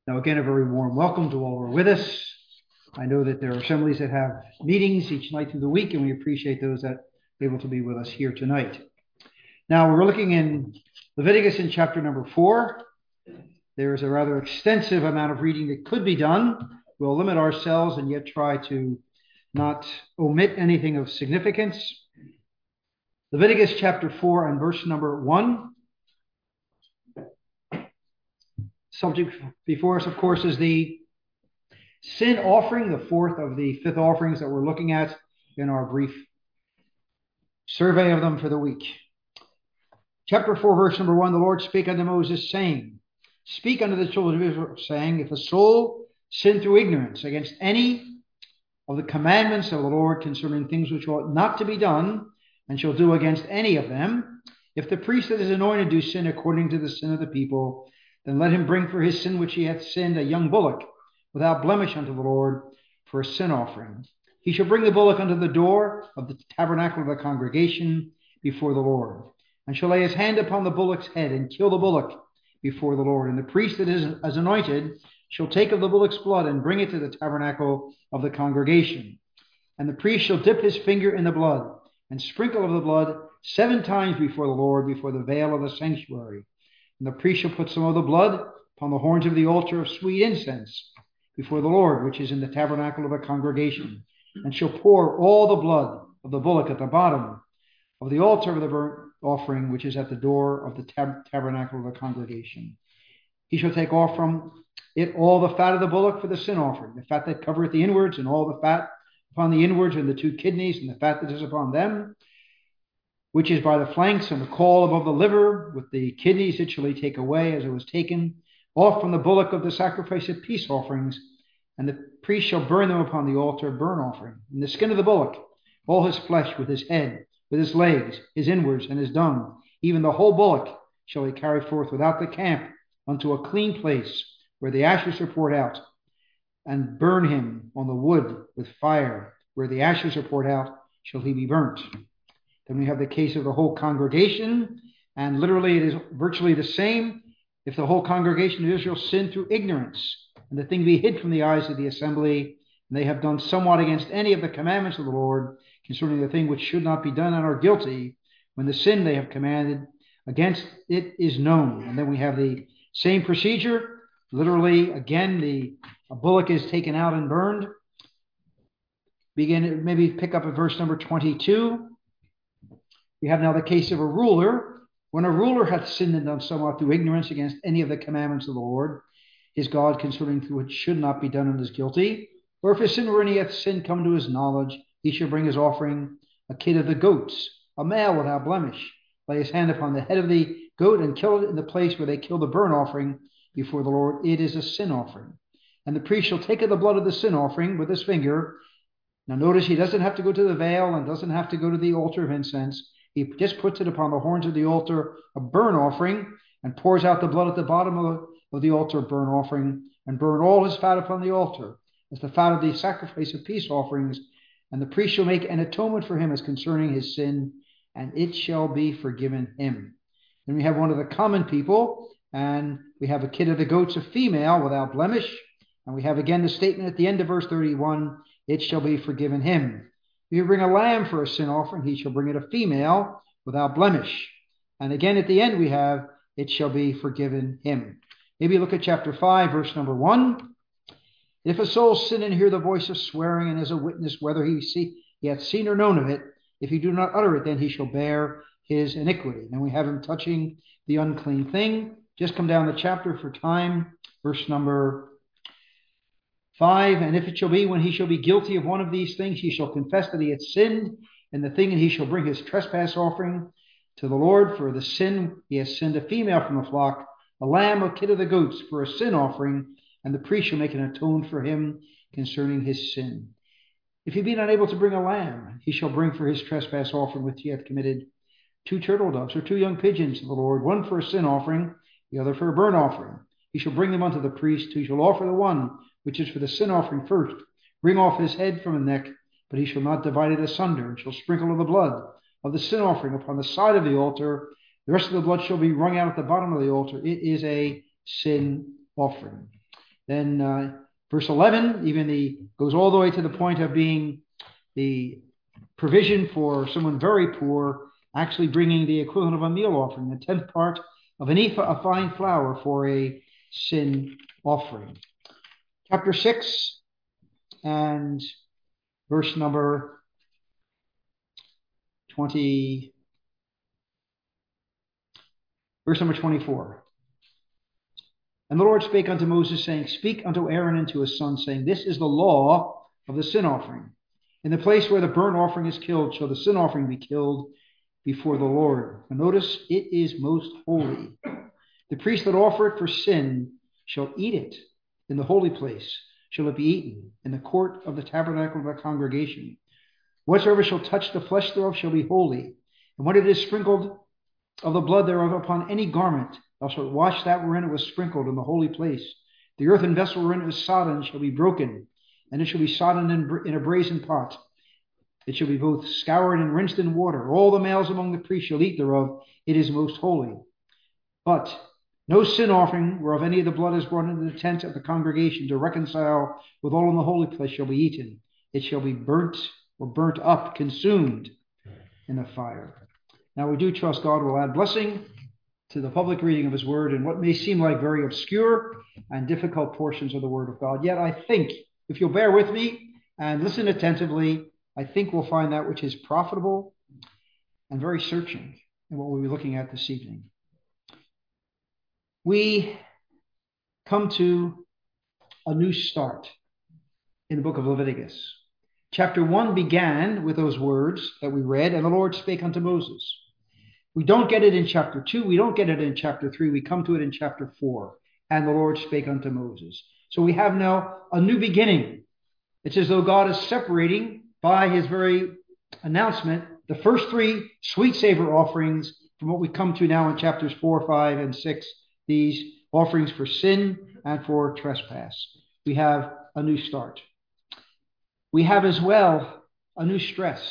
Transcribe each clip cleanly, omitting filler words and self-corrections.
Now, again, a very warm welcome to all who are with us. I know that there are assemblies that have meetings each night through the week, and we appreciate those that are able to be with us here tonight. Now, we're looking in Leviticus in chapter number 4. There is a rather extensive amount of reading that could be done. We'll limit ourselves and yet try to not omit anything of significance. Leviticus chapter 4 and verse number 1. Subject before us, of course, is the sin offering, the fourth of the 5 offerings that we're looking at in our brief survey of them for the week. Chapter 4, verse number 1, the Lord spake unto Moses, saying, Speak unto the children of Israel, saying, If a soul sin through ignorance against any of the commandments of the Lord concerning things which ought not to be done, and shall do against any of them, if the priest that is anointed do sin according to the sin of the people, then let him bring for his sin which he hath sinned a young bullock without blemish unto the Lord for a sin offering. He shall bring the bullock unto the door of the tabernacle of the congregation before the Lord, and shall lay his hand upon the bullock's head and kill the bullock before the Lord. And the priest that is as anointed shall take of the bullock's blood and bring it to the tabernacle of the congregation. And the priest shall dip his finger in the blood and sprinkle of the blood 7 times before the Lord, before the veil of the sanctuary. And the priest shall put some of the blood upon the horns of the altar of sweet incense before the Lord, which is in the tabernacle of the congregation, and shall pour all the blood of the bullock at the bottom of the altar of the burnt offering, which is at the door of the tabernacle of the congregation. He shall take off from it all the fat of the bullock for the sin offering, the fat that covereth the inwards, and all the fat upon the inwards, and the 2 kidneys, and the fat that is upon them, which is by the flanks, and the caul above the liver, with the kidneys it shall he take away, as it was taken off from the bullock of the sacrifice of peace offerings, and the priest shall burn them upon the altar of burnt offering. And the skin of the bullock, all his flesh, with his head, with his legs, his inwards, and his dung, even the whole bullock shall he carry forth without the camp unto a clean place, where the ashes are poured out, and burn him on the wood with fire. Where the ashes are poured out shall he be burnt. Then we have the case of the whole congregation, and literally it is virtually the same. If the whole congregation of Israel sin through ignorance, and the thing be hid from the eyes of the assembly, and they have done somewhat against any of the commandments of the Lord concerning the thing which should not be done, and are guilty, when the sin they have commanded against it is known. And then we have the same procedure. Literally, again, a bullock is taken out and burned. Maybe pick up at verse number 22. We have now the case of a ruler. When a ruler hath sinned and done somewhat through ignorance against any of the commandments of the Lord, his God, concerning which should not be done, and is guilty, or if his sin wherein he hath sinned come to his knowledge, he shall bring his offering, a kid of the goats, a male without blemish, lay his hand upon the head of the goat, and kill it in the place where they kill the burnt offering before the Lord. It is a sin offering. And the priest shall take of the blood of the sin offering with his finger. Now notice, he doesn't have to go to the veil and doesn't have to go to the altar of incense. He just puts it upon the horns of the altar of burnt offering, and pours out the blood at the bottom of the altar of burnt offering, and burn all his fat upon the altar, as the fat of the sacrifice of peace offerings. And the priest shall make an atonement for him as concerning his sin, and it shall be forgiven him. Then we have one of the common people, and we have a kid of the goats, a female without blemish. And we have again the statement at the end of verse 31, it shall be forgiven him. If you bring a lamb for a sin offering, he shall bring it a female without blemish. And again at the end we have, it shall be forgiven him. Maybe look at chapter 5, verse number 1. If a soul sin and hear the voice of swearing, and is a witness whether he hath seen or known of it, if he do not utter it, then he shall bear his iniquity. Then we have him touching the unclean thing. Just come down the chapter for time, verse number 5, and if it shall be when he shall be guilty of one of these things, he shall confess that he hath sinned in the thing, and he shall bring his trespass offering to the Lord for the sin. He has sinned a female from the flock, a lamb, a kid of the goats for a sin offering, and the priest shall make an atonement for him concerning his sin. If he be not able to bring a lamb, he shall bring for his trespass offering which he hath committed 2 turtle doves or 2 young pigeons to the Lord, one for a sin offering, the other for a burnt offering. He shall bring them unto the priest, who shall offer the one which is for the sin offering first, bring off his head from the neck, but he shall not divide it asunder, and shall sprinkle of the blood of the sin offering upon the side of the altar. The rest of the blood shall be wrung out at the bottom of the altar. It is a sin offering. Then verse 11 even goes all the way to the point of being the provision for someone very poor, actually bringing the equivalent of a meal offering, the 10th part of an ephah of fine flour for a sin offering. Chapter 6 and verse number 20, verse number 24. And the Lord spake unto Moses, saying, Speak unto Aaron and to his sons, saying, This is the law of the sin offering. In the place where the burnt offering is killed, shall the sin offering be killed before the Lord. And notice, it is most holy. The priest that offer it for sin shall eat it in the holy place. Shall it be eaten in the court of the tabernacle of the congregation. Whatsoever shall touch the flesh thereof shall be holy. And when it is sprinkled of the blood thereof upon any garment, thou shalt wash that wherein it was sprinkled in the holy place. The earthen vessel wherein it was sodden shall be broken, and it shall be sodden in a brazen pot. It shall be both scoured and rinsed in water. All the males among the priests shall eat thereof. It is most holy. But no sin offering whereof any of the blood is brought into the tent of the congregation to reconcile with all in the holy place shall be eaten. It shall be burnt or burnt up, consumed in the fire. Now we do trust God will add blessing to the public reading of his word in what may seem like very obscure and difficult portions of the word of God. Yet I think, if you'll bear with me and listen attentively, I think we'll find that which is profitable and very searching in what we'll be looking at this evening. We come to a new start in the book of Leviticus. Chapter 1 began with those words that we read, and the Lord spake unto Moses. We don't get it in chapter 2. We don't get it in chapter 3. We come to it in chapter 4. And the Lord spake unto Moses. So we have now a new beginning. It's as though God is separating by his very announcement the first 3 sweet savor offerings from what we come to now in chapters 4, 5, and 6. These offerings for sin and for trespass. We have a new start. We have as well a new stress.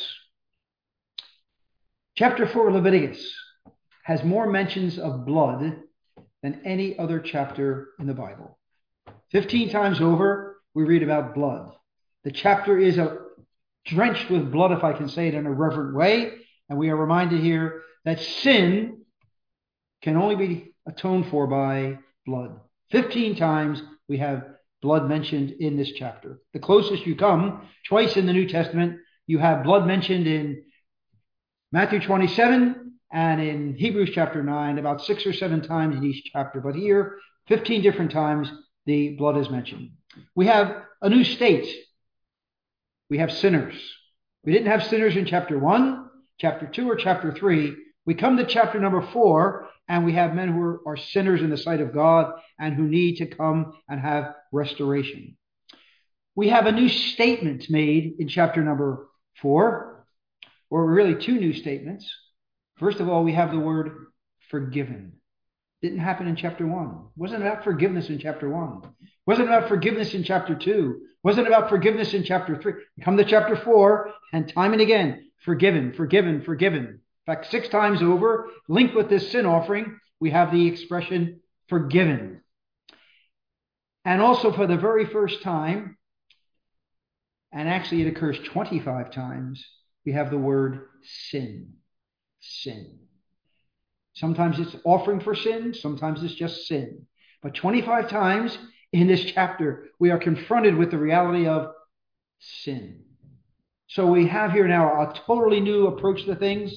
Chapter 4 of Leviticus has more mentions of blood than any other chapter in the Bible. 15 times over, we read about blood. The chapter is drenched with blood, if I can say it in a reverent way, and we are reminded here that sin can only be atoned for by blood. 15 times we have blood mentioned in this chapter. The closest you come, twice in the New Testament, you have blood mentioned in Matthew 27 and in Hebrews chapter 9, about 6 or 7 times in each chapter. But here, 15 different times, the blood is mentioned. We have a new state. We have sinners. We didn't have sinners in chapter 1, chapter 2, or chapter 3. We come to chapter number 4, and we have men who are sinners in the sight of God and who need to come and have restoration. We have a new statement made in chapter number 4, or really 2 new statements. First of all, we have the word forgiven. Didn't happen in chapter 1. Wasn't about forgiveness in chapter 1. Wasn't about forgiveness in chapter 2. Wasn't about forgiveness in chapter 3. Come to chapter 4, and time and again, forgiven, forgiven, forgiven. In fact, 6 times over, linked with this sin offering, we have the expression forgiven. And also for the very first time, and actually it occurs 25 times, we have the word sin. Sin. Sometimes it's offering for sin, sometimes it's just sin. But 25 times in this chapter, we are confronted with the reality of sin. So we have here now a totally new approach to things.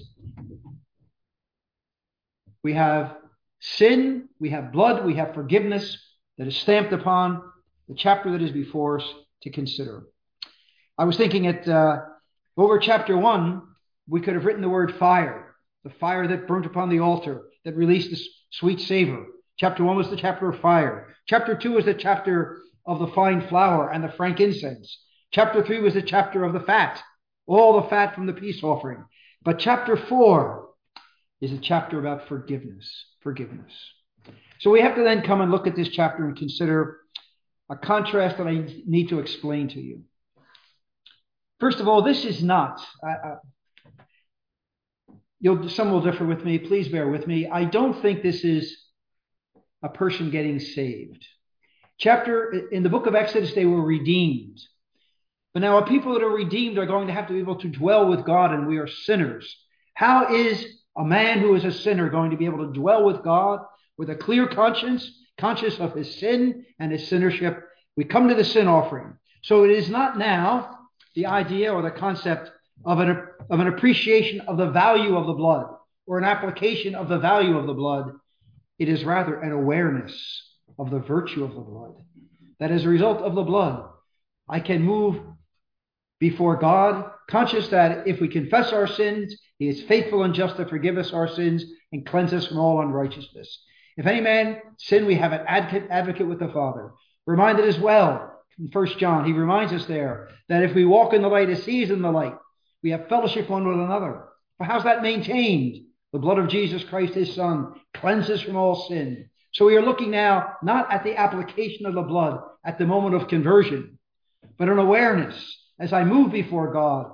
We have sin, we have blood, we have forgiveness that is stamped upon the chapter that is before us to consider. I was thinking over chapter 1, we could have written the word fire, the fire that burnt upon the altar, that released the sweet savor. Chapter 1 was the chapter of fire. Chapter 2 was the chapter of the fine flour and the frankincense. Chapter 3 was the chapter of the fat, all the fat from the peace offering. But chapter 4 is a chapter about forgiveness. Forgiveness. So we have to then come and look at this chapter and consider a contrast that I need to explain to you. First of all, this is not, some will differ with me, please bear with me. I don't think this is a person getting saved. In the book of Exodus, they were redeemed. But now a people that are redeemed are going to have to be able to dwell with God, and we are sinners. How is a man who is a sinner going to be able to dwell with God with a clear conscience, conscious of his sin and his sinnership? We come to the sin offering. So it is not now the idea or the concept of an appreciation of the value of the blood or an application of the value of the blood. It is rather an awareness of the virtue of the blood. That as a result of the blood, I can move before God, conscious that if we confess our sins, he is faithful and just to forgive us our sins and cleanse us from all unrighteousness. If any man sin, we have an advocate with the Father. Reminded as well in 1 John, he reminds us there that if we walk in the light as he is in the light, we have fellowship one with another. But how's that maintained? The blood of Jesus Christ, his Son, cleanses from all sin. So we are looking now not at the application of the blood at the moment of conversion, but an awareness as I move before God,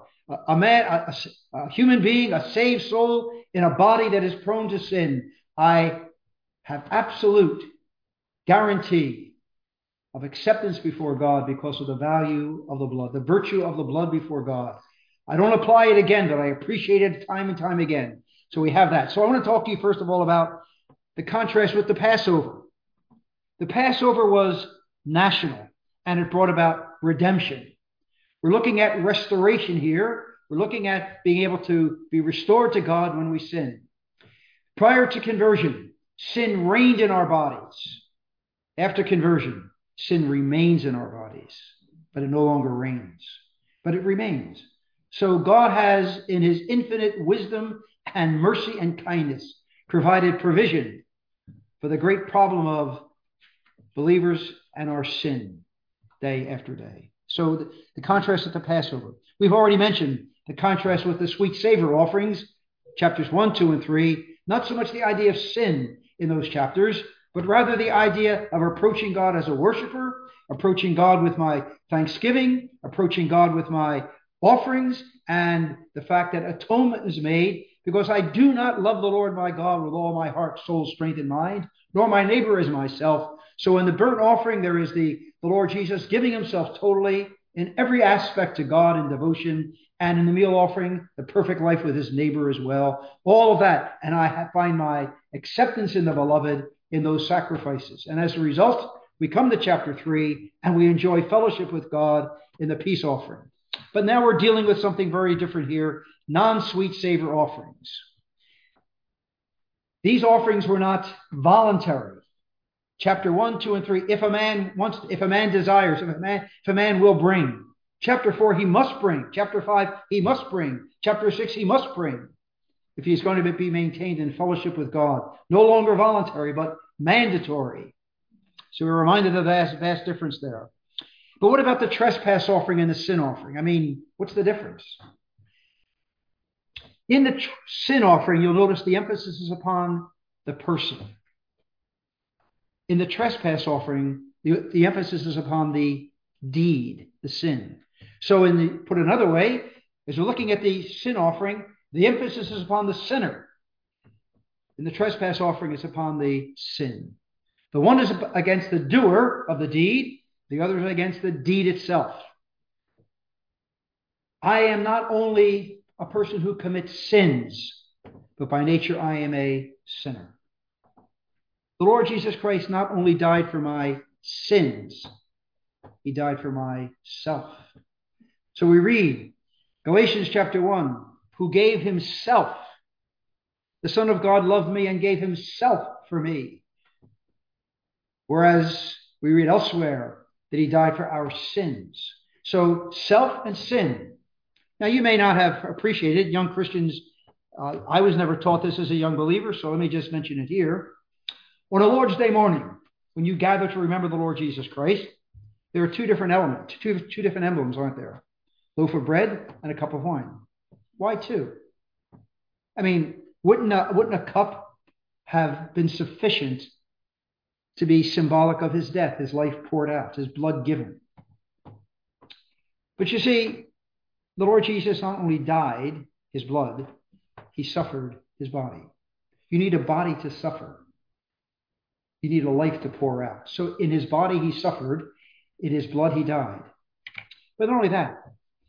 a human being, a saved soul in a body that is prone to sin. I have absolute guarantee of acceptance before God because of the value of the blood, the virtue of the blood before God. I don't apply it again, but I appreciate it time and time again. So we have that. So I want to talk to you first of all about the contrast with the Passover. The Passover was national, and it brought about redemption. We're looking at restoration here. We're looking at being able to be restored to God when we sin. Prior to conversion, sin reigned in our bodies. After conversion, sin remains in our bodies, but it no longer reigns, but it remains. So God has, in his infinite wisdom and mercy and kindness, provided provision for the great problem of believers and our sin day after day. So the contrast with the Passover. We've already mentioned the contrast with the sweet savor offerings, chapters 1, 2, and 3. Not so much the idea of sin in those chapters, but rather the idea of approaching God as a worshiper, approaching God with my thanksgiving, approaching God with my offerings, and the fact that atonement is made because I do not love the Lord my God with all my heart, soul, strength, and mind, nor my neighbor as myself. So in the burnt offering, there is the Lord Jesus giving himself totally in every aspect to God in devotion, and in the meal offering, the perfect life with his neighbor as well. All of that, and I find my acceptance in the beloved in those sacrifices. And as a result, we come to chapter 3, and we enjoy fellowship with God in the peace offering. But now we're dealing with something very different here, non-sweet savor offerings. These offerings were not voluntary. Chapter 1, 2, and 3, if a man desires, if a man will bring. Chapter 4, he must bring. Chapter 5, he must bring. Chapter 6, he must bring. If he's going to be maintained in fellowship with God. No longer voluntary, but mandatory. So we're reminded of that vast difference there. But what about the trespass offering and the sin offering? I mean, what's the difference? In the sin offering, you'll notice the emphasis is upon the person. In the trespass offering, the emphasis is upon the deed, the sin. So put another way, as we're looking at the sin offering, the emphasis is upon the sinner. In the trespass offering, it's upon the sin. The one is against the doer of the deed, the other is against the deed itself. I am not only a person who commits sins, but by nature I am a sinner. The Lord Jesus Christ not only died for my sins, he died for myself. So we read Galatians chapter 1, who gave himself. The Son of God loved me and gave himself for me. Whereas we read elsewhere that he died for our sins. So self and sin. Now you may not have appreciated, young Christians, I was never taught this as a young believer, so let me just mention it here. On a Lord's Day morning, when you gather to remember the Lord Jesus Christ, there are two different elements, two different emblems, aren't there? Loaf of bread and a cup of wine. Why two? I mean, wouldn't a cup have been sufficient to be symbolic of his death, his life poured out, his blood given? But you see, the Lord Jesus not only died his blood, he suffered his body. You need a body to suffer. He needed a life to pour out. So in his body he suffered, in his blood he died. But not only that,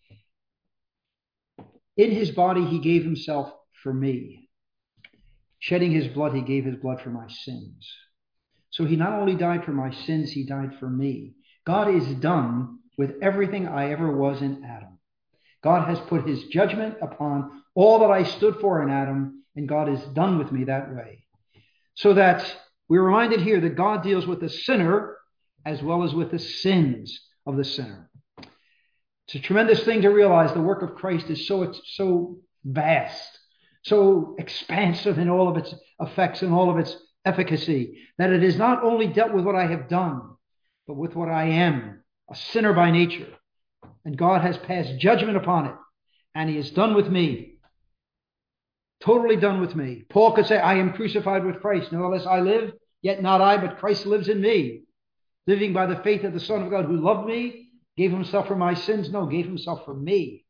in his body he gave himself for me. Shedding his blood, he gave his blood for my sins. So he not only died for my sins, he died for me. God is done with everything I ever was in Adam. God has put his judgment upon all that I stood for in Adam, and God is done with me that way. So that we're reminded here that God deals with the sinner as well as with the sins of the sinner. It's a tremendous thing to realize the work of Christ is so vast, so expansive in all of its effects and all of its efficacy, that it is not only dealt with what I have done, but with what I am, a sinner by nature. And God has passed judgment upon it, and he is done with me. Totally done with me. Paul could say, I am crucified with Christ. Nevertheless, I live, yet not I, but Christ lives in me. Living by the faith of the Son of God who loved me, gave himself for my sins. No, gave himself for me.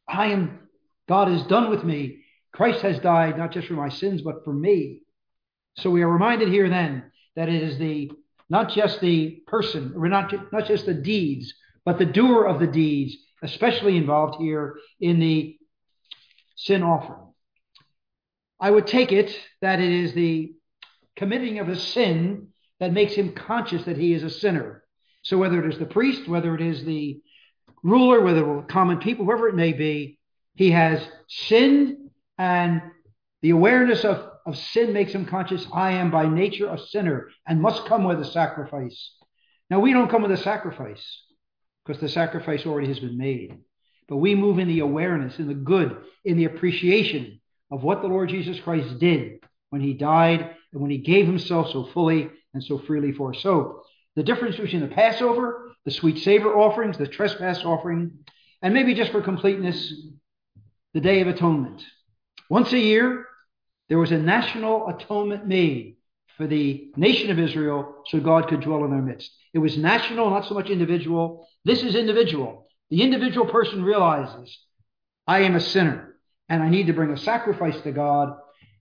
God is done with me. Christ has died, not just for my sins, but for me. So we are reminded here then that it is not just the person, or not just the deeds, but the doer of the deeds, especially involved here in the sin offering. I would take it that it is the committing of a sin that makes him conscious that he is a sinner. So whether it is the priest, whether it is the ruler, whether it is common people, whoever it may be, he has sinned, and the awareness of sin makes him conscious. I am by nature a sinner and must come with a sacrifice. Now, we don't come with a sacrifice because the sacrifice already has been made. But we move in the awareness, in the good, in the appreciation of what the Lord Jesus Christ did when he died and when he gave himself so fully and so freely for us. So the difference between the Passover, the sweet savor offerings, the trespass offering, and maybe just for completeness, the Day of Atonement. Once a year, there was a national atonement made for the nation of Israel so God could dwell in their midst. It was national, not so much individual. This is individual. The individual person realizes, I am a sinner and I need to bring a sacrifice to God.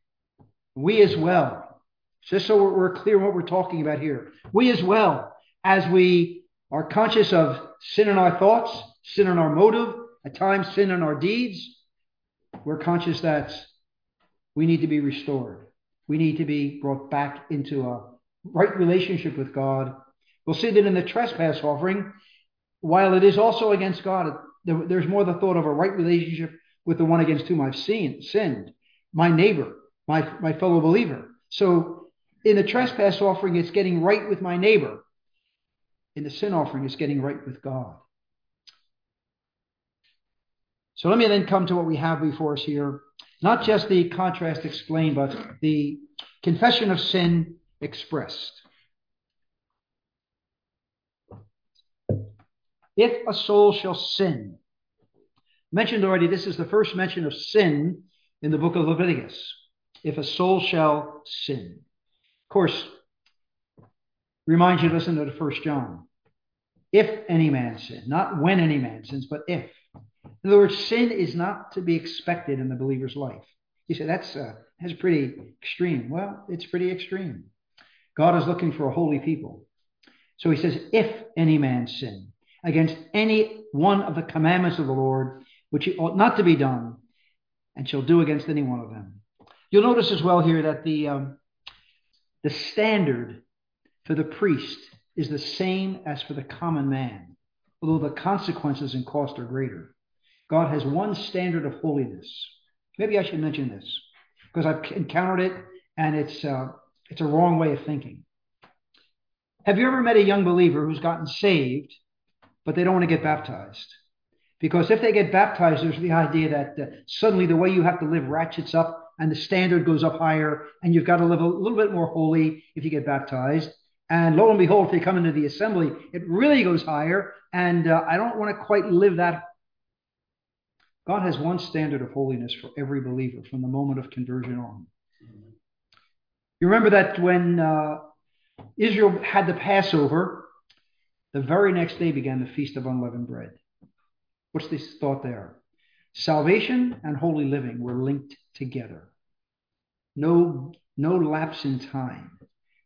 We as well, just so we're clear what we're talking about here, we as well, as we are conscious of sin in our thoughts, sin in our motive, at times sin in our deeds, we're conscious that we need to be restored. We need to be brought back into a right relationship with God. We'll see that in the trespass offering, while it is also against God, there's more the thought of a right relationship with the one against whom I've sinned, my neighbor, my fellow believer. So in the trespass offering, it's getting right with my neighbor. In the sin offering, it's getting right with God. So let me then come to what we have before us here. Not just the contrast explained, but the confession of sin expressed. If a soul shall sin. Mentioned already, this is the first mention of sin in the book of Leviticus. If a soul shall sin. Of course, remind you to listen to the 1 John. If any man sin, not when any man sins, but if. In other words, sin is not to be expected in the believer's life. You say, that's pretty extreme. Well, it's pretty extreme. God is looking for a holy people. So he says, if any man sin against any one of the commandments of the Lord, which he ought not to be done, and shall do against any one of them. You'll notice as well here that the standard for the priest is the same as for the common man, although the consequences and cost are greater. God has one standard of holiness. Maybe I should mention this because I've encountered it, and it's a wrong way of thinking. Have you ever met a young believer who's gotten saved, but they don't want to get baptized? Because if they get baptized, there's the idea that suddenly the way you have to live ratchets up and the standard goes up higher, and you've got to live a little bit more holy if you get baptized. And lo and behold, if they come into the assembly, it really goes higher, and I don't want to quite live that. God has one standard of holiness for every believer from the moment of conversion on. You remember that when Israel had the Passover, the very next day began the Feast of Unleavened Bread. What's this thought there? Salvation and holy living were linked together. No lapse in time.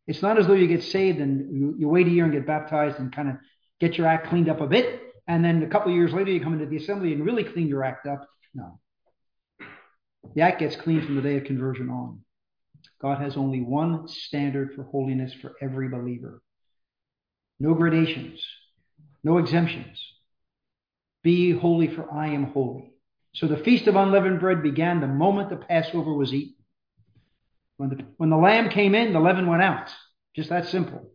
It's not as though you get saved and you wait a year and get baptized and kind of get your act cleaned up a bit. And then a couple of years later, you come into the assembly and really clean your act up. No. The act gets cleaned from the day of conversion on. God has only one standard for holiness for every believer. No gradations, no exemptions. Be holy, for I am holy. So the Feast of Unleavened Bread began the moment the Passover was eaten. When the lamb came in, the leaven went out. Just that simple.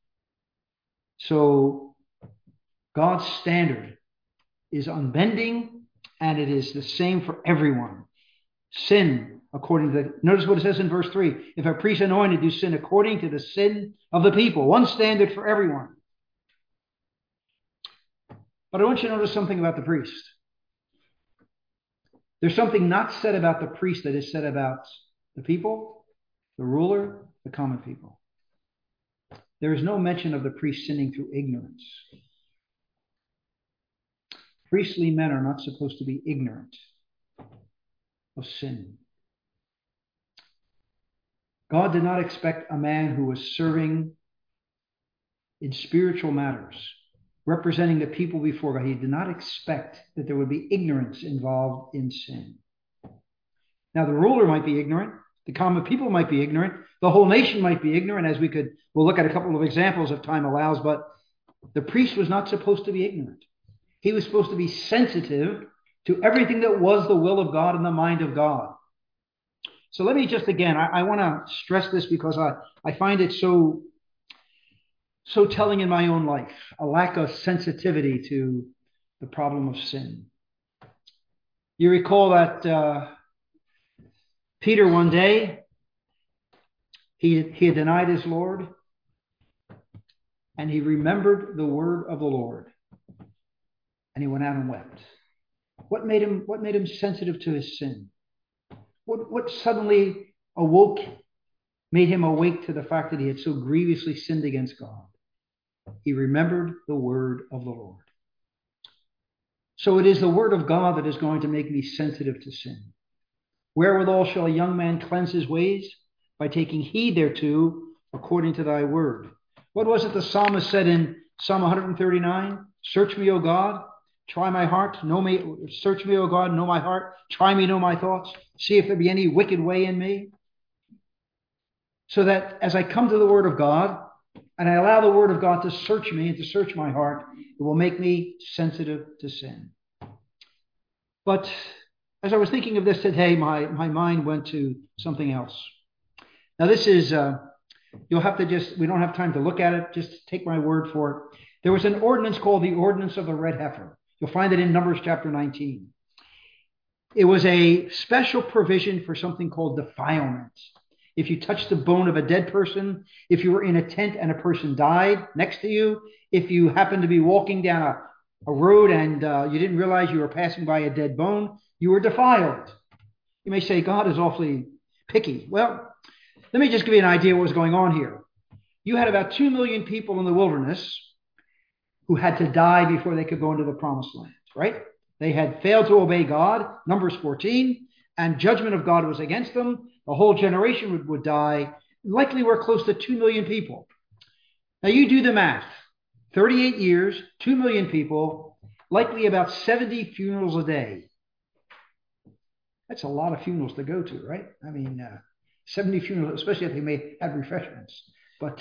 So God's standard is unbending, and it is the same for everyone. Sin, according to notice what it says in verse 3. If a priest anointed do sin according to the sin of the people. One standard for everyone. But I want you to notice something about the priest. There's something not said about the priest that is said about the people, the ruler, the common people. There is no mention of the priest sinning through ignorance. Priestly men are not supposed to be ignorant of sin. God did not expect a man who was serving in spiritual matters, representing the people before God. He did not expect that there would be ignorance involved in sin. Now, the ruler might be ignorant. The common people might be ignorant. The whole nation might be ignorant, as we'll look at a couple of examples if time allows, but the priest was not supposed to be ignorant. He was supposed to be sensitive to everything that was the will of God and the mind of God. So let me just, again, I want to stress this because I find it so telling in my own life, a lack of sensitivity to the problem of sin. You recall that Peter one day, he had denied his Lord, and he remembered the word of the Lord, and he went out and wept. What made him sensitive to his sin? What suddenly made him awake to the fact that he had so grievously sinned against God? He remembered the word of the Lord. So it is the word of God that is going to make me sensitive to sin. Wherewithal shall a young man cleanse his ways? By taking heed thereto, according to thy word. What was it the psalmist said in Psalm 139? Search me, O God, try my heart, search me, O God, know my heart, try me, know my thoughts, see if there be any wicked way in me. So that as I come to the word of God, and I allow the word of God to search me and to search my heart, it will make me sensitive to sin. But as I was thinking of this today, my mind went to something else. Now this is, you'll have to we don't have time to look at it, just take my word for it. There was an ordinance called the Ordinance of the Red Heifer. You'll find it in Numbers chapter 19. It was a special provision for something called defilement. If you touched the bone of a dead person, if you were in a tent and a person died next to you, if you happened to be walking down a road and you didn't realize you were passing by a dead bone, you were defiled. You may say, God is awfully picky. Well, let me just give you an idea of what was going on here. You had about 2 million people in the wilderness who had to die before they could go into the promised land, right? They had failed to obey God, Numbers 14, and judgment of God was against them. The whole generation would die. Likely we're close to 2 million people. Now you do the math. 38 years, 2 million people, likely about 70 funerals a day. That's a lot of funerals to go to, right? I mean, 70 funerals, especially if they may have refreshments. But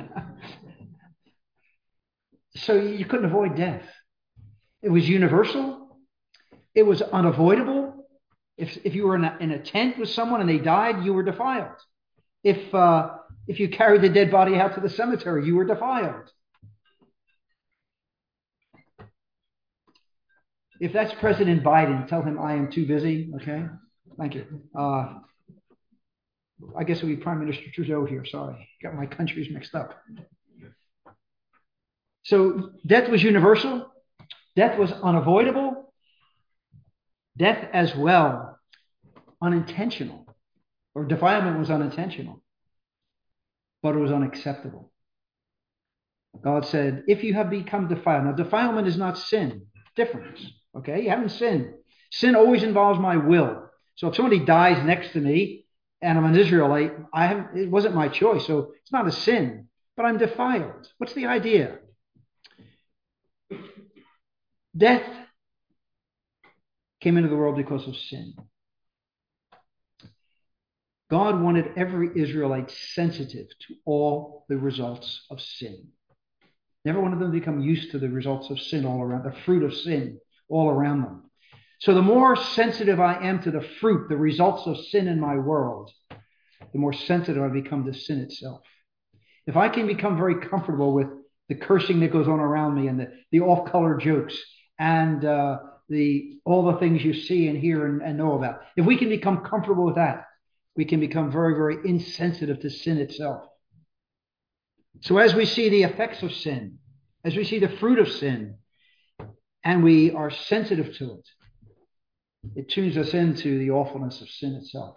so you couldn't avoid death. It was universal. It was unavoidable. If you were in a tent with someone and they died, you were defiled. If you carried the dead body out to the cemetery, you were defiled. If that's President Biden, tell him I am too busy. Okay, thank you. I guess it would be Prime Minister Trudeau here. Sorry, got my countries mixed up. So death was universal. Death was unavoidable. Death as well, unintentional, or defilement was unintentional, but it was unacceptable. God said, if you have become defiled, now defilement is not sin, difference, okay? You haven't sinned. Sin always involves my will. So if somebody dies next to me and I'm an Israelite, it wasn't my choice, so it's not a sin, but I'm defiled. What's the idea? Death came into the world because of sin. God wanted every Israelite sensitive to all the results of sin. Never wanted them to become used to the results of sin all around, the fruit of sin all around them. So the more sensitive I am to the fruit, the results of sin in my world, the more sensitive I become to sin itself. If I can become very comfortable with the cursing that goes on around me and the off-color jokes and all the things you see and hear and know about, if we can become comfortable with that, we can become very, very insensitive to sin itself. So as we see the effects of sin, as we see the fruit of sin, and we are sensitive to it, it tunes us into the awfulness of sin itself.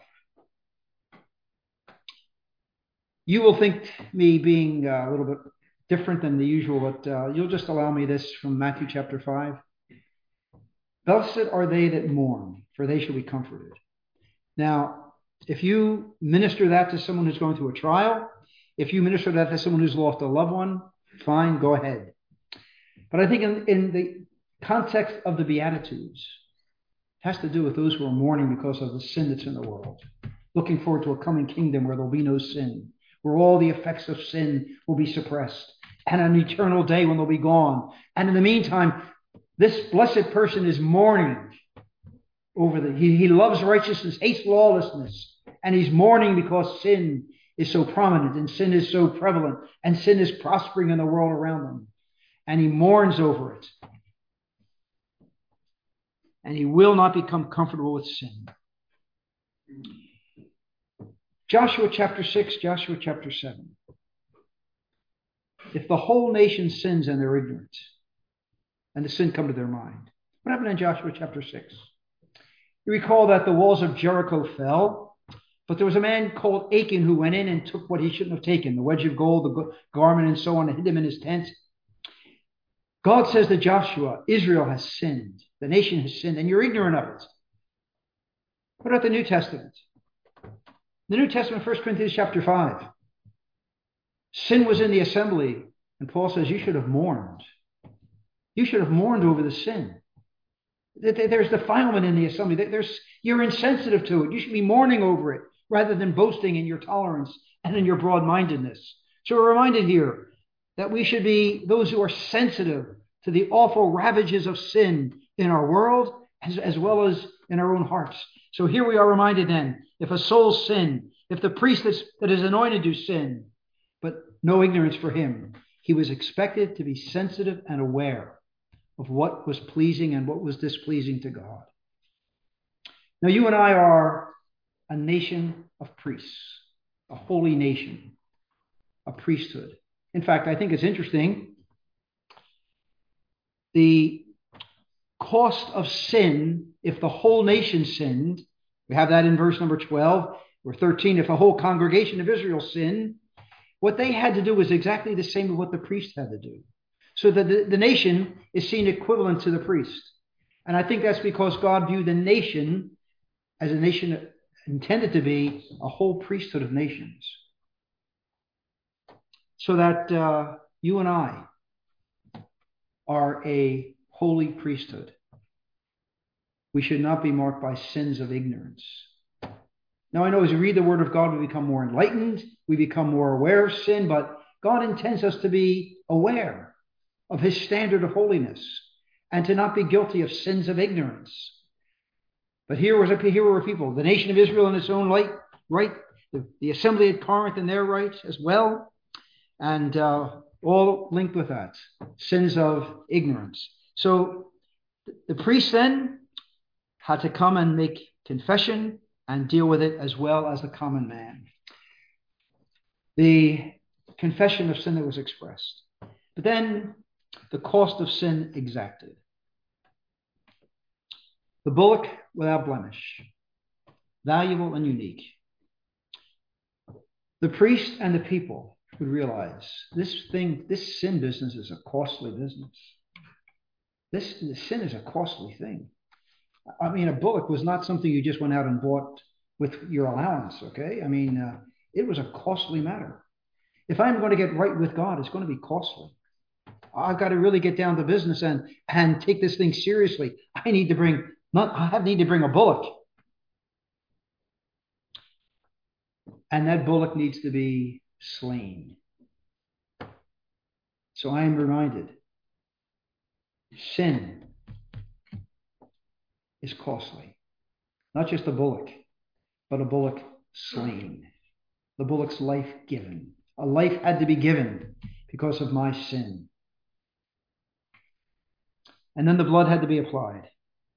You will think me being a little bit different than the usual, but you'll just allow me this from Matthew chapter 5. Blessed are they that mourn, for they shall be comforted. Now, if you minister that to someone who's going through a trial, if you minister that to someone who's lost a loved one, fine, go ahead. But I think in the context of the Beatitudes, it has to do with those who are mourning because of the sin that's in the world, looking forward to a coming kingdom where there'll be no sin, where all the effects of sin will be suppressed, and an eternal day when they'll be gone. And in the meantime, this blessed person is mourning over he loves righteousness, hates lawlessness, and he's mourning because sin is so prominent and sin is so prevalent and sin is prospering in the world around them. And he mourns over it. And he will not become comfortable with sin. Joshua chapter 6, Joshua chapter 7. If the whole nation sins and they're ignorant, and the sin come to their mind. What happened in Joshua chapter 6? You recall that the walls of Jericho fell, but there was a man called Achan who went in and took what he shouldn't have taken, the wedge of gold, the garment, and so on, and hid him in his tent. God says to Joshua, Israel has sinned. The nation has sinned, and you're ignorant of it. What about the New Testament? The New Testament, 1 Corinthians chapter 5. Sin was in the assembly, and Paul says you should have mourned. You should have mourned over the sin. There's defilement in the assembly. You're insensitive to it. You should be mourning over it rather than boasting in your tolerance and in your broad-mindedness. So we're reminded here that we should be those who are sensitive to the awful ravages of sin in our world as well as in our own hearts. So here we are reminded then, if a soul sin, if the priest that is anointed do sin, but no ignorance for him, he was expected to be sensitive and aware of what was pleasing and what was displeasing to God. Now, you and I are a nation of priests, a holy nation, a priesthood. In fact, I think it's interesting. The cost of sin, if the whole nation sinned, we have that in verse number 12 or 13, if the whole congregation of Israel sinned, what they had to do was exactly the same as what the priest had to do. So that the nation is seen equivalent to the priest. And I think that's because God viewed the nation as a nation intended to be a whole priesthood of nations. So that you and I are a holy priesthood. We should not be marked by sins of ignorance. Now, I know as we read the Word of God, we become more enlightened, we become more aware of sin, but God intends us to be aware of his standard of holiness and to not be guilty of sins of ignorance. But here were people, the nation of Israel in its own right, the assembly at Corinth in their right as well, and all linked with that, sins of ignorance. So the priest then had to come and make confession and deal with it as well as the common man. The confession of sin that was expressed. But then the cost of sin exacted. The bullock without blemish, valuable and unique. The priest and the people would realize this sin business is a costly business. This sin is a costly thing. I mean, a bullock was not something you just went out and bought with your allowance, okay? I mean, it was a costly matter. If I'm going to get right with God, it's going to be costly. I've got to really get down to business and take this thing seriously. I need to bring a bullock. And that bullock needs to be slain. So I am reminded, sin is costly. Not just a bullock, but a bullock slain. The bullock's life given. A life had to be given because of my sin. And then the blood had to be applied.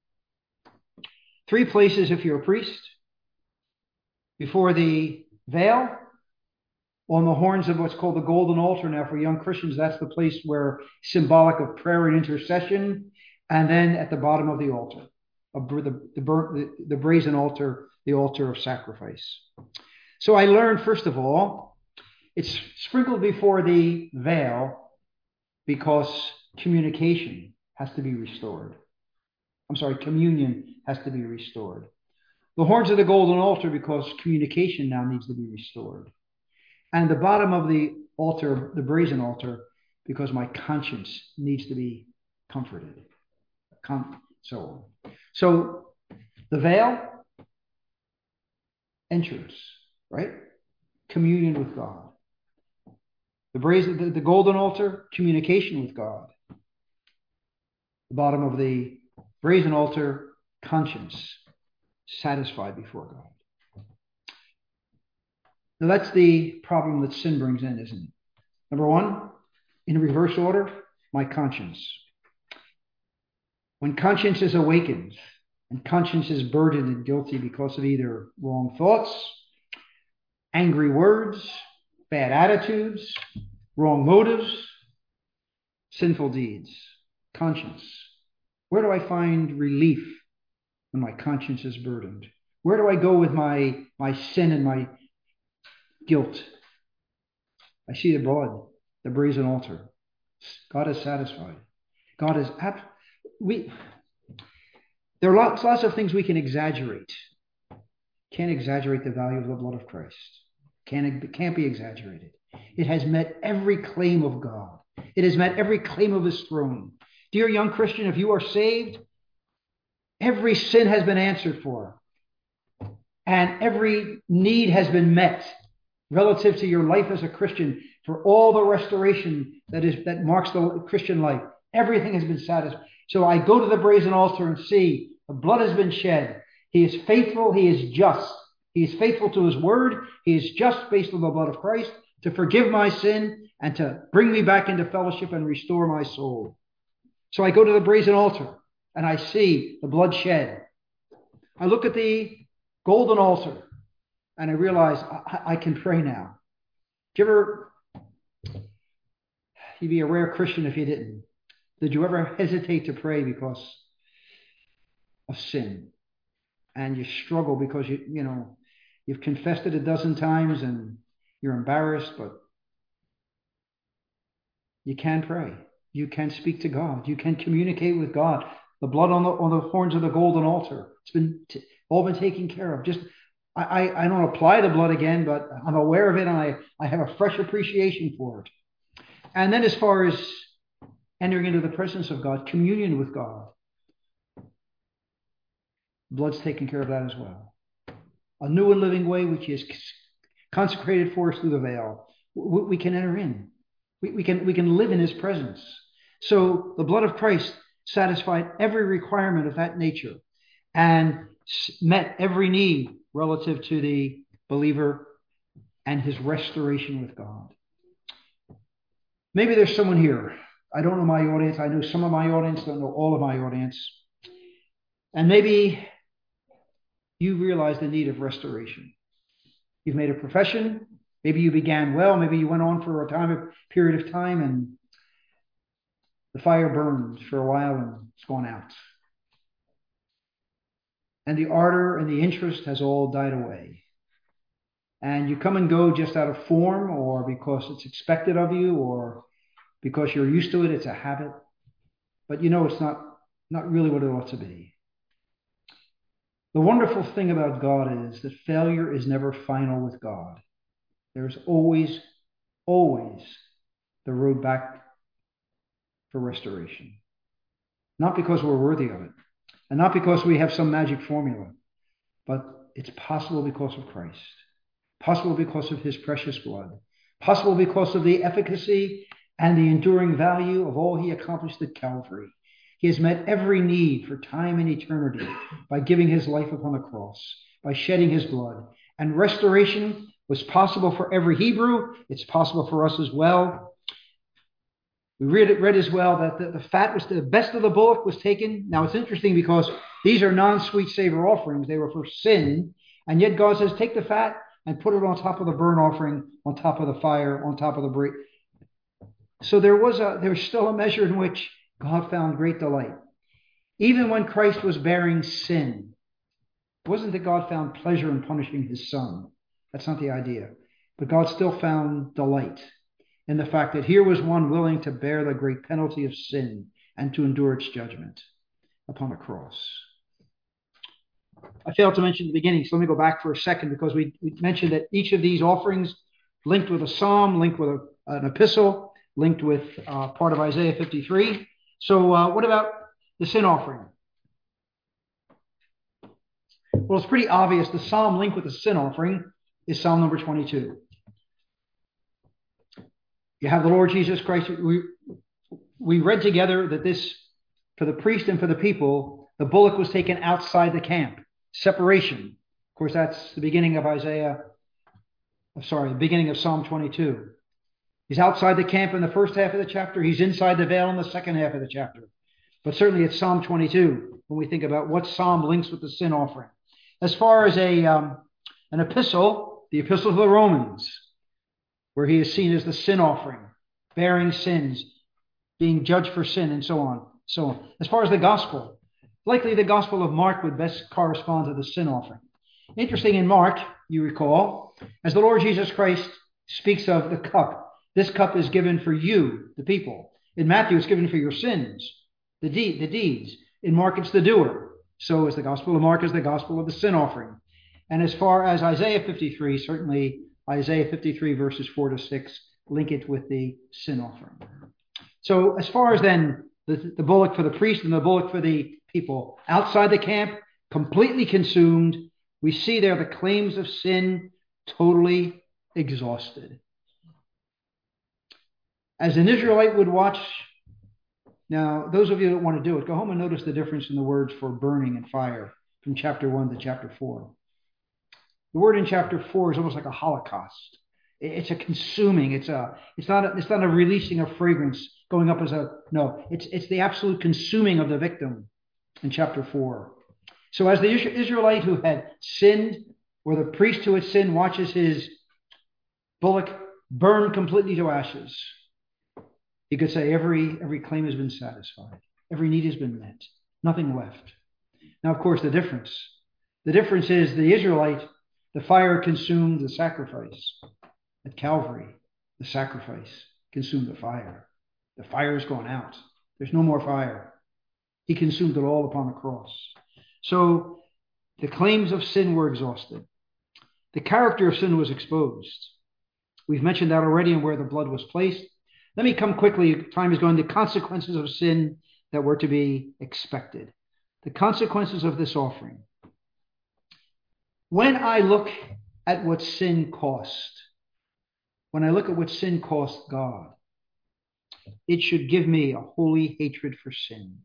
3 places if you're a priest. Before the veil, on the horns of what's called the golden altar. Now, for young Christians, that's the place where symbolic of prayer and intercession. And then at the bottom of the altar, the brazen altar, the altar of sacrifice. So I learned, first of all, it's sprinkled before the veil because communication has to be restored. Communion has to be restored. The horns of the golden altar because communication now needs to be restored. And the bottom of the altar, the brazen altar, because my conscience needs to be comforted. So the veil, entrance, right? Communion with God. The golden altar, communication with God. The bottom of the brazen altar, conscience, satisfied before God. Now that's the problem that sin brings in, isn't it? Number 1, in reverse order, my conscience. When conscience is awakened and conscience is burdened and guilty because of either wrong thoughts, angry words, bad attitudes, wrong motives, sinful deeds, conscience. Where do I find relief when my conscience is burdened? Where do I go with my sin and my guilt? I see the blood, the brazen altar. God is satisfied. God is there are lots of things we can exaggerate. Can't exaggerate the value of the blood of Christ. Can't be exaggerated. It has met every claim of God. It has met every claim of his throne. Dear young Christian, if you are saved, every sin has been answered for. And every need has been met relative to your life as a Christian for all the restoration that marks the Christian life. Everything has been satisfied. So I go to the brazen altar and see the blood has been shed. He is faithful. He is just. He is faithful to his word. He is just based on the blood of Christ to forgive my sin and to bring me back into fellowship and restore my soul. So I go to the brazen altar and I see the blood shed. I look at the golden altar and I realize I can pray now. You'd be a rare Christian if you didn't. Did you ever hesitate to pray because of sin? And you struggle because you've confessed it a dozen times and you're embarrassed, but you can pray. You can speak to God. You can communicate with God. The blood on the horns of the golden altar. It's been all been taken care of. Just I don't apply the blood again, but I'm aware of it and I have a fresh appreciation for it. And then as far as entering into the presence of God, communion with God, blood's taken care of that as well. A new and living way which is consecrated for us through the veil. We can enter in. We can live in his presence. So the blood of Christ satisfied every requirement of that nature and met every need relative to the believer and his restoration with God. Maybe there's someone here. I don't know my audience. I know some of my audience, don't know all of my audience. And maybe you realize the need of restoration. You've made a profession. Maybe you began well. Maybe you went on for a period of time and the fire burned for a while and it's gone out. And the ardor and the interest has all died away. And you come and go just out of form or because it's expected of you or because you're used to it. It's a habit. But it's not really what it ought to be. The wonderful thing about God is that failure is never final with God. There's always, always the road back for restoration. Not because we're worthy of it, and not because we have some magic formula, but it's possible because of Christ, possible because of his precious blood, possible because of the efficacy and the enduring value of all he accomplished at Calvary. He has met every need for time and eternity by giving his life upon the cross, by shedding his blood. And restoration was possible for every Hebrew. It's possible for us as well. We read as well that the fat was the best of the bullock was taken. Now it's interesting because these are non-sweet savor offerings. They were for sin. And yet God says, take the fat and put it on top of the burnt offering, on top of the fire, on top of the bread. So there was still a measure in which God found great delight. Even when Christ was bearing sin, it wasn't that God found pleasure in punishing his son. That's not the idea. But God still found delight in the fact that here was one willing to bear the great penalty of sin and to endure its judgment upon the cross. I failed to mention at the beginning, so let me go back for a second, because we mentioned that each of these offerings linked with a psalm, linked with an epistle, linked with part of Isaiah 53. So what about the sin offering? Well, it's pretty obvious. The psalm linked with the sin offering is Psalm number 22. You have the Lord Jesus Christ. We read together that this, for the priest and for the people, the bullock was taken outside the camp. Separation. Of course, that's the beginning of the beginning of Psalm 22. He's outside the camp in the first half of the chapter. He's inside the veil in the second half of the chapter. But certainly it's Psalm 22 when we think about what psalm links with the sin offering. As far as an epistle, the epistle to the Romans, where he is seen as the sin offering, bearing sins, being judged for sin, and so on. So as far as the gospel, likely the gospel of Mark would best correspond to the sin offering. Interesting, in Mark, you recall, as the Lord Jesus Christ speaks of the cup, this cup is given for you, the people. In Matthew, it's given for your sins, the deeds. In Mark, it's the doer. So is the gospel of Mark is the gospel of the sin offering. And as far as Isaiah 53, certainly Isaiah 53 verses 4 to 6 link it with the sin offering. So as far as then the bullock for the priest and the bullock for the people outside the camp, completely consumed, we see there the claims of sin totally exhausted. As an Israelite would watch, now those of you that want to do it, go home and notice the difference in the words for burning and fire from chapter 1 to chapter 4. The word in chapter 4 is almost like a holocaust. It's a consuming. It's not a releasing of fragrance going up as it's the absolute consuming of the victim in chapter 4. So as the Israelite who had sinned, or the priest who had sinned, watches his bullock burn completely to ashes, he could say every claim has been satisfied. Every need has been met. Nothing left. Now, of course, the difference is the Israelite, the fire consumed the sacrifice. At Calvary, the sacrifice consumed the fire. The fire is gone out. There's no more fire. He consumed it all upon the cross. So the claims of sin were exhausted. The character of sin was exposed. We've mentioned that already and where the blood was placed. Let me come quickly. Time is going. The consequences of sin that were to be expected. The consequences of this offering. When I look at what sin cost, when I look at what sin cost God, it should give me a holy hatred for sin.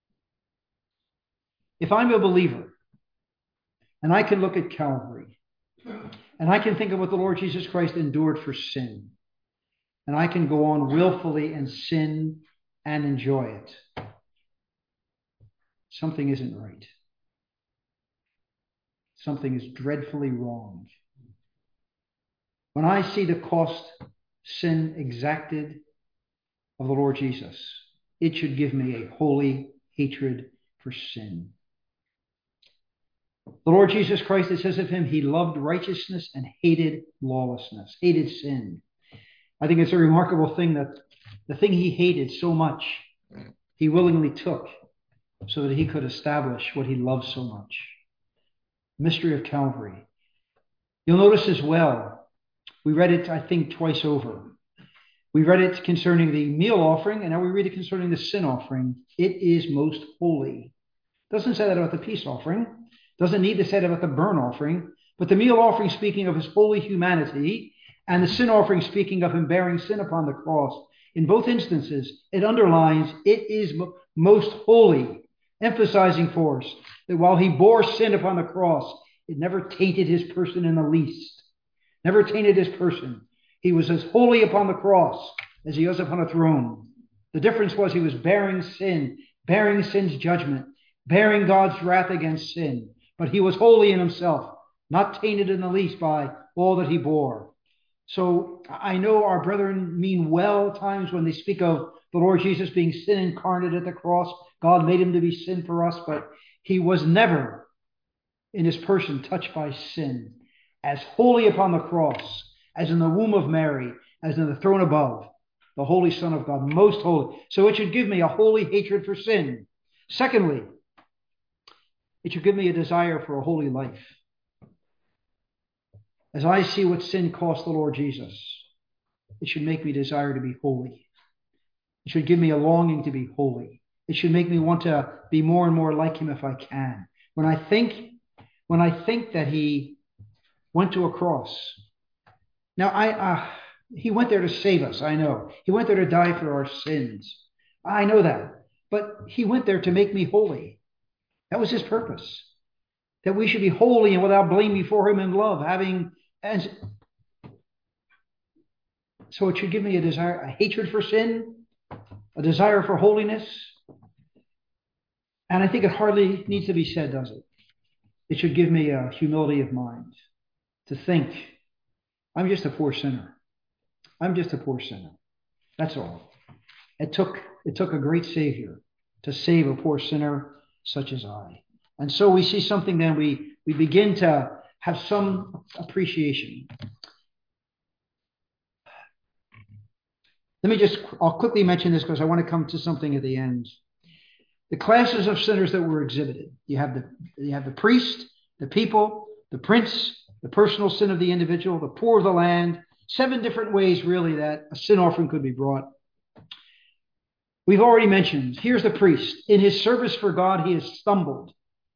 If I'm a believer and I can look at Calvary and I can think of what the Lord Jesus Christ endured for sin, and I can go on willfully and sin and enjoy it, something isn't right. Something is dreadfully wrong. When I see the cost sin exacted of the Lord Jesus, it should give me a holy hatred for sin. The Lord Jesus Christ, it says of him, he loved righteousness and hated lawlessness, hated sin. I think it's a remarkable thing that the thing he hated so much, he willingly took so that he could establish what he loved so much. mystery of Calvary. You'll notice as well, we read it, I think, twice over. We read it concerning the meal offering, and now we read it concerning the sin offering. It is most holy. Doesn't say that about the peace offering. Doesn't need to say that about the burnt offering. But the meal offering speaking of his holy humanity, and the sin offering speaking of him bearing sin upon the cross. In both instances, it underlines it is most holy, emphasizing for us that while he bore sin upon the cross, it never tainted his person in the least. Never tainted his person. He was as holy upon the cross as he was upon a throne. The difference was he was bearing sin, bearing sin's judgment, bearing God's wrath against sin. But he was holy in himself, not tainted in the least by all that he bore. So I know our brethren mean well at times when they speak of the Lord Jesus being sin incarnate at the cross. God made him to be sin for us, but he was never in his person touched by sin. As holy upon the cross, as in the womb of Mary, as in the throne above, the Holy Son of God, most holy. So it should give me a holy hatred for sin. Secondly, it should give me a desire for a holy life. As I see what sin cost the Lord Jesus, it should make me desire to be holy. It should give me a longing to be holy. It should make me want to be more and more like him if I can. When I think that he went to a cross. Now, he went there to save us, I know. He went there to die for our sins. I know that. But he went there to make me holy. That was his purpose. That we should be holy and without blame before him in love, so it should give me a desire, a hatred for sin, a desire for holiness. And I think it hardly needs to be said, does it? It should give me a humility of mind to think, I'm just a poor sinner. I'm just a poor sinner. That's all. It took a great Savior to save a poor sinner such as I. And so we see something then, we begin to have some appreciation. I'll quickly mention this because I want to come to something at the end. The classes of sinners that were exhibited. You have the priest, the people, the prince, the personal sin of the individual, the poor of the land. 7 different ways, really, that a sin offering could be brought. We've already mentioned, here's the priest. In his service for God, he has stumbled.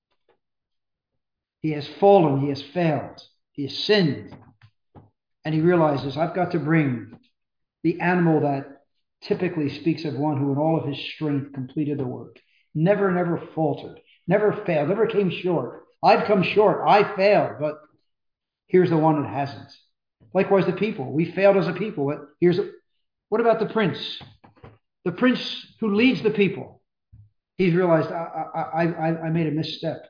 He has fallen. He has failed. He has sinned. And he realizes, I've got to bring the animal that typically speaks of one who in all of his strength completed the work. Never faltered. Never failed. Never came short. I've come short. I failed. But here's the one that hasn't. Likewise, the people. We failed as a people. But what about the prince? The prince who leads the people. He's realized, I made a misstep.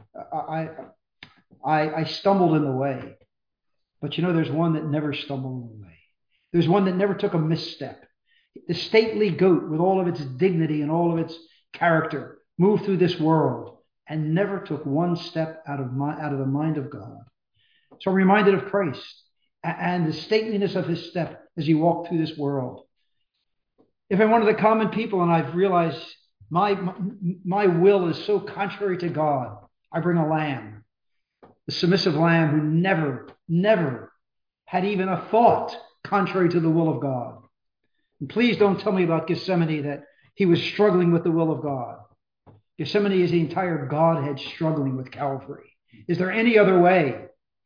I stumbled in the way. But there's one that never stumbled in the way. There's one that never took a misstep. The stately goat, with all of its dignity and all of its character, moved through this world and never took one step out of the mind of God. So I'm reminded of Christ and the stateliness of his step as he walked through this world. If I'm one of the common people and I've realized my will is so contrary to God, I bring a lamb, the submissive lamb who never had even a thought contrary to the will of God. And please don't tell me about Gethsemane that he was struggling with the will of God. Gethsemane is the entire Godhead struggling with Calvary. Is there any other way?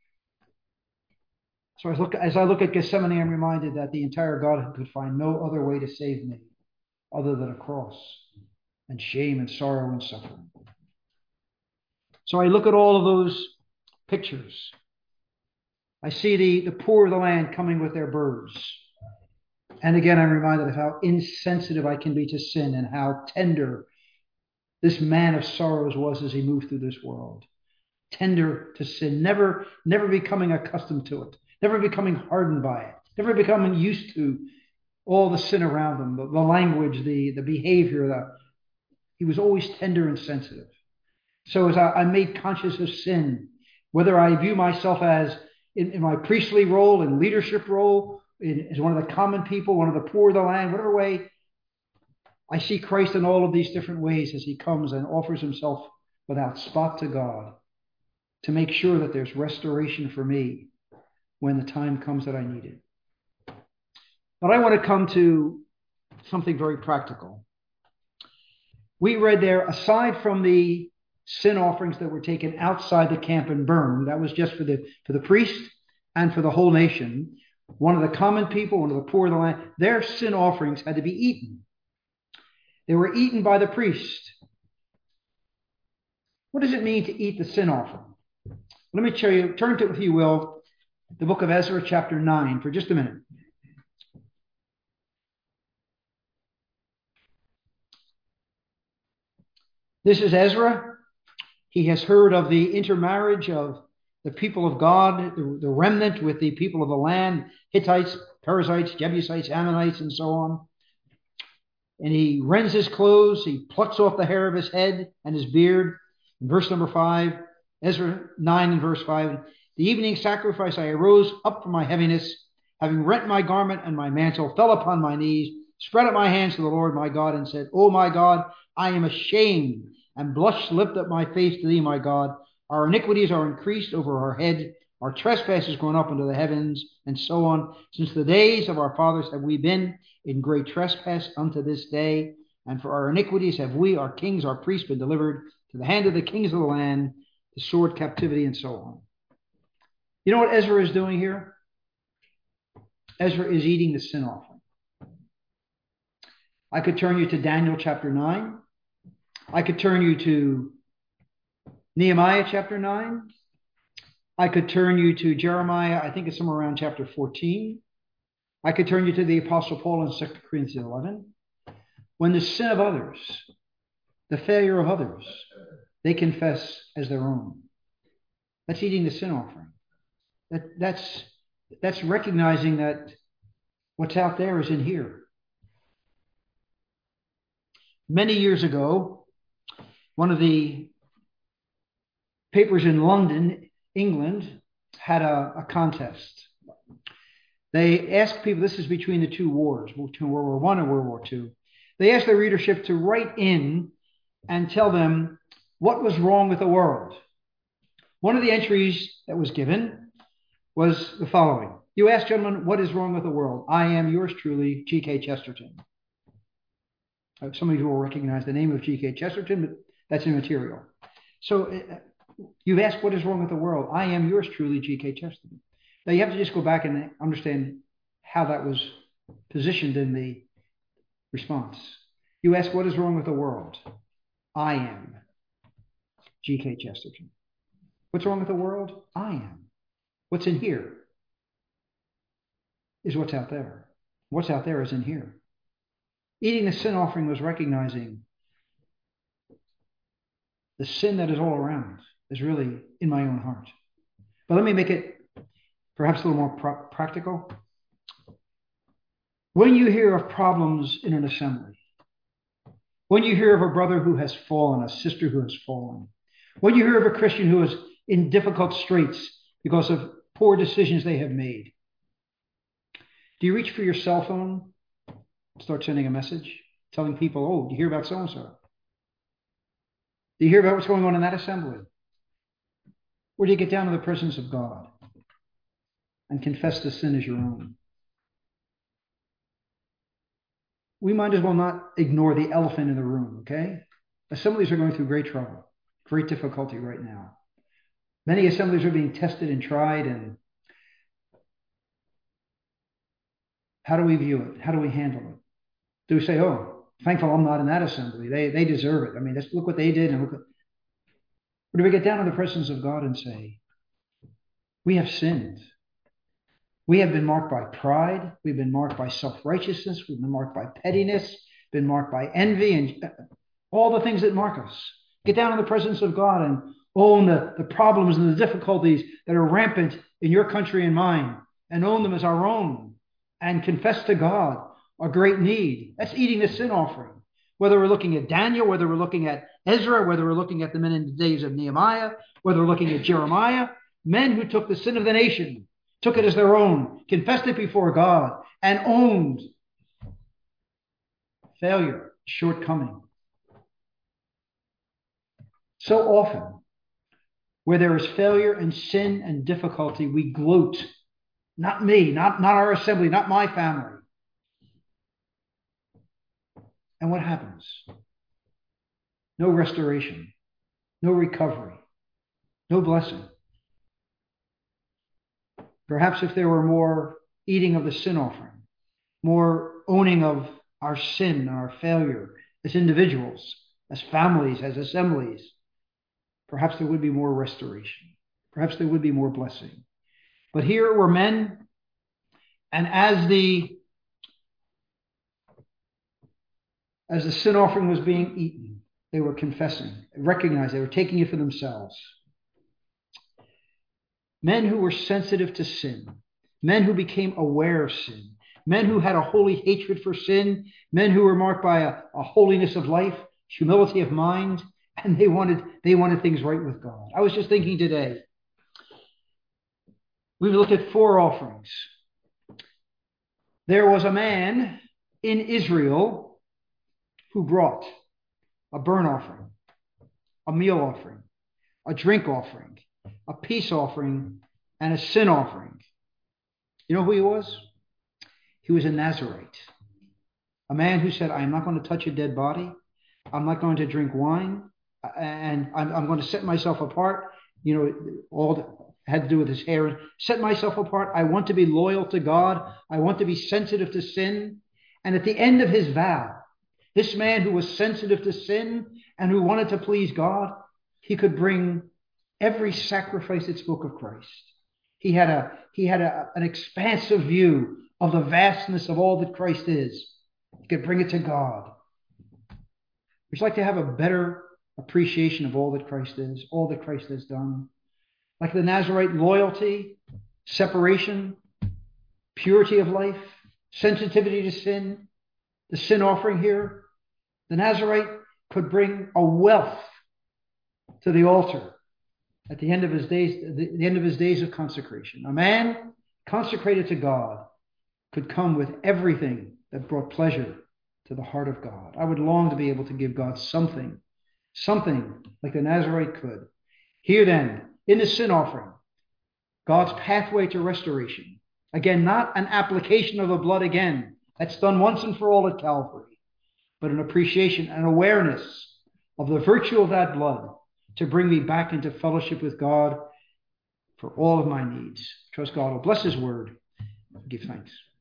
So as I look at Gethsemane, I'm reminded that the entire Godhead could find no other way to save me other than a cross and shame and sorrow and suffering. So I look at all of those pictures. I see the poor of the land coming with their birds. And again, I'm reminded of how insensitive I can be to sin and how tender this man of sorrows was as he moved through this world. Tender to sin, never becoming accustomed to it, never becoming hardened by it, never becoming used to all the sin around him, the language, the behavior. He was always tender and sensitive. So as I'm made conscious of sin, whether I view myself as in my priestly role and leadership role, as one of the common people, one of the poor of the land, whatever way, I see Christ in all of these different ways as he comes and offers himself without spot to God to make sure that there's restoration for me when the time comes that I need it. But I want to come to something very practical. We read there, aside from the sin offerings that were taken outside the camp and burned, that was just for the priest and for the whole nation. One of the common people, one of the poor of the land, their sin offerings had to be eaten. They were eaten by the priest. What does it mean to eat the sin offering? Let me show you, turn to, if you will, the book of Ezra, chapter 9, for just a minute. This is Ezra. He has heard of the intermarriage of the people of God, the remnant with the people of the land, Hittites, Perizzites, Jebusites, Ammonites, and so on. And he rends his clothes, he plucks off the hair of his head and his beard. In verse number 5, Ezra 9 and verse 5, the evening sacrifice I arose up from my heaviness, having rent my garment and my mantle, fell upon my knees, spread up my hands to the Lord my God, and said, O my God, I am ashamed, and blush lift up my face to thee, my God. Our iniquities are increased over our head, our trespasses gone up into the heavens, and so on. Since the days of our fathers have we been in great trespass unto this day, and for our iniquities have we, our kings, our priests, been delivered to the hand of the kings of the land, the sword, captivity, and so on. You know what Ezra is doing here? Ezra is eating the sin offering. I could turn you to Daniel chapter 9. I could turn you to Nehemiah chapter 9. I could turn you to Jeremiah, I think it's somewhere around chapter 14. I could turn you to the Apostle Paul in 2 Corinthians 11. When the sin of others, the failure of others, they confess as their own. That's eating the sin offering. That's recognizing that what's out there is in here. Many years ago, one of the papers in London, England, had a contest. They asked people, this is between the two wars, between World War I and World War II. They asked their readership to write in and tell them what was wrong with the world. One of the entries that was given was the following. You ask, gentlemen, what is wrong with the world? I am yours truly, G.K. Chesterton. Some of you will recognize the name of G.K. Chesterton, but that's immaterial. So you've asked what is wrong with the world. I am yours truly, G.K. Chesterton. Now you have to just go back and understand how that was positioned in the response. You ask what is wrong with the world. I am G.K. Chesterton. What's wrong with the world? I am. What's in here is what's out there. What's out there is in here. Eating the sin offering was recognizing the sin that is all around is really in my own heart. But let me make it perhaps a little more practical. When you hear of problems in an assembly, when you hear of a brother who has fallen, a sister who has fallen, when you hear of a Christian who is in difficult straits because of poor decisions they have made, do you reach for your cell phone, start sending a message, telling people, oh, do you hear about so-and-so? Do you hear about what's going on in that assembly? Or do you get down to the presence of God and confess the sin as your own? We might as well not ignore the elephant in the room, okay? Assemblies are going through great trouble, great difficulty right now. Many assemblies are being tested and tried, and how do we view it? How do we handle it? Do we say, oh, thankful I'm not in that assembly. They deserve it. I mean, look what they did. And or do we get down in the presence of God and say, we have sinned. We have been marked by pride. We've been marked by self-righteousness. We've been marked by pettiness, been marked by envy, and all the things that mark us. Get down in the presence of God and own the problems and the difficulties that are rampant in your country and mine, and own them as our own, and confess to God our great need. That's eating the sin offering. Whether we're looking at Daniel, whether we're looking at Ezra, whether we're looking at the men in the days of Nehemiah, whether we're looking at Jeremiah, men who took the sin of the nation, took it as their own, confessed it before God, and owned failure, shortcoming. So often, Where there is failure and sin and difficulty, we gloat. Not me, not our assembly, not my family. And what happens? No restoration, no recovery, no blessing. Perhaps if there were more eating of the sin offering, more owning of our sin and our failure as individuals, as families, as assemblies, perhaps there would be more restoration. Perhaps there would be more blessing. But here were men, and as the sin offering was being eaten, they were confessing, recognized, they were taking it for themselves. Men who were sensitive to sin, men who became aware of sin, men who had a holy hatred for sin, men who were marked by a holiness of life, humility of mind, and they wanted things right with God. I was just thinking today, we've looked at 4 offerings. There was a man in Israel who brought a burnt offering, a meal offering, a drink offering, a peace offering, and a sin offering. You know who he was? He was a Nazarite, a man who said, I'm not going to touch a dead body. I'm not going to drink wine, and I'm going to set myself apart. You know, all that had to do with his hair. Set myself apart. I want to be loyal to God. I want to be sensitive to sin. And at the end of his vow, this man who was sensitive to sin and who wanted to please God, he could bring every sacrifice that spoke of Christ. He had an expansive view of the vastness of all that Christ is. He could bring it to God. We'd like to have a better appreciation of all that Christ is, all that Christ has done. Like the Nazarite, loyalty, separation, purity of life, sensitivity to sin, the sin offering here. The Nazarite could bring a wealth to the altar at the end of his days of consecration. A man consecrated to God could come with everything that brought pleasure to the heart of God. I would long to be able to give God something like the Nazarite could. Here then, in the sin offering, God's pathway to restoration. Again, not an application of the blood again. That's done once and for all at Calvary. But an appreciation, an awareness of the virtue of that blood to bring me back into fellowship with God for all of my needs. Trust God will bless his word. Give thanks.